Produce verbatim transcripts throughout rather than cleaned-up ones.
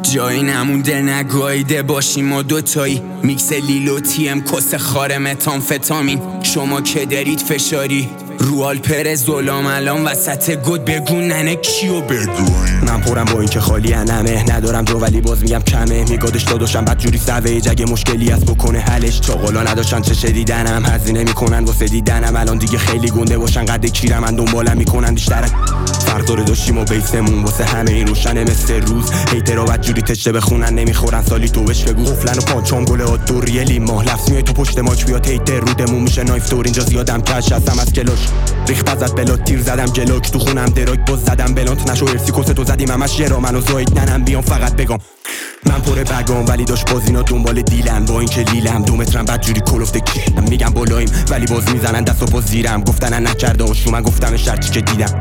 جایی نمونده نگاییده باشیم و دوتایی میکس لیلو تیم کس خار متامفتامین شما که دارید فشاری رو آلپر ظلام الان وسط گود بگو ننه کیو بگوین من پرم با این که خالی انمه ندارم جو ولی باز میگم کمه میگادش داداشم بد جوری سوه اگه مشکلی از بکنه حلش چاقالا نداشتن چه شدیدنم هزینه میکنن واسه دیدنم الان دیگه خیلی گنده باشن قد کیرم من دنبالم میکنن بیشتر فرق داره داشتیم و بیسمون واسه همه این روشنه مثل روز هیترها بد جوری تشته بخونن نمیخورن سالی تو بش بگو قفلن و پانچام گله ها دوریه لیما لفظ میای تو پشت ماچ بیا تیتر رودمون میشه نایف دور اینجا زیادم کش هستم از کلاش ریخت ازت بلات تیر زدم جلوک تو خونم دراک باز زدم بلانت نشو ارسی کسه تو زدیم همش یه را منو زاید ننم بیام فقط بگم من پر بگام ولی داشت باز اینا دنبال دیلن با این که لیلم دو مترم بد جوری کلفته کشم میگم بالاییم ولی باز میزنن دست و پا زیرم گفتنن نکرده هاشو من گفتم شرطی که دیدم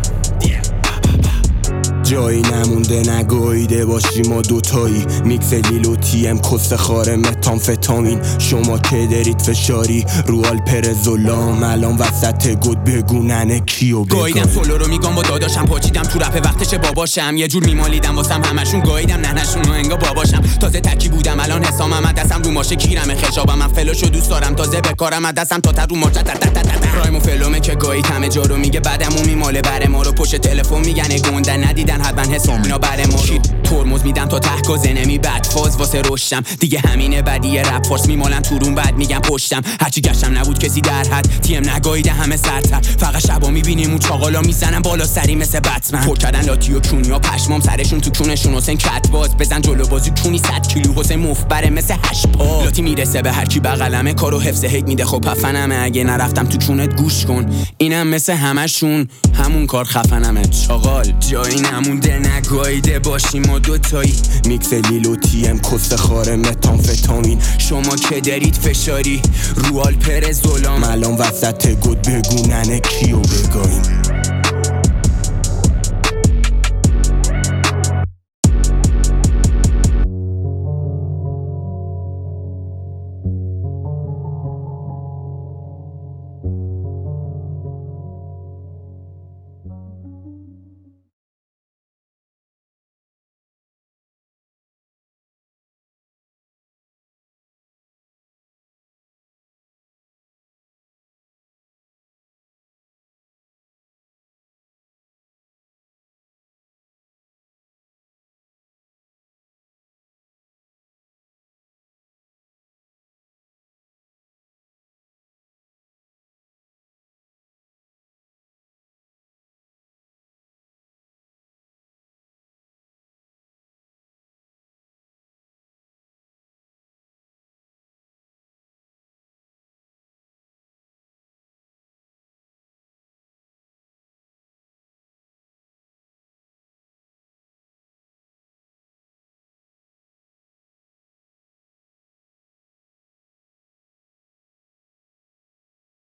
جایی نمونده نگاییده باشیم و دوتایی میکس لیلو تیم کس خار متامفتامین شما که دارید فشاری رو آلپر ظلام الان وسط گود بگو ننه کیو بگوین گاییدم سولو رو میگم با داداشم پاچیدم تو رپ وقتش باباشم یه جور میمالیدم واسم همشون گاییدم ننهشون و انگا باباشم تازه تکی بودم الان حسامم از دستم رو ماشه کیرم خشابم من فلوشو دوست دارم تازه بکارم از دستم تا تا رو ماشه رایم و فلومه که گایید همه جا رو میگه بعدمون میماله بره ما رو پشت تلفن میگن گوندن ندیدن حتما حسام اینا بره ما رو ترمز میدم تا ته گازه نمی بد فاز واسه رشتم دیگه همینه بدیه رپ فارس میمالن تو روم بعد میگم پشتم هرچی گشتم نبود کسی در حد تیم نگاییده همه سرتر فقط شبا میبینیم اون چاقالا میزنن بالا سری مثل بتمن پر کردن لاتی و کونیا پشمام سرشون تو کونشون حسین کت باز بزن جلو بازی کونی صد کیلو حسین مفبره مثل هشت پا لاتی میرسه به هر کی بغلمه کارو حفظ هیت میده خب پفنمه اگه نرفتم تو چونت گوش کن اینم مثل همشون همون کار خفنمه چاقال جایی نمونده نگاییده باشیم و دوتایی میکس لیلو تیم کس خار متامفتامین شما که دارید فشاری رو آلپر ظلام الان وسط گود بگو ننه کیو بگوین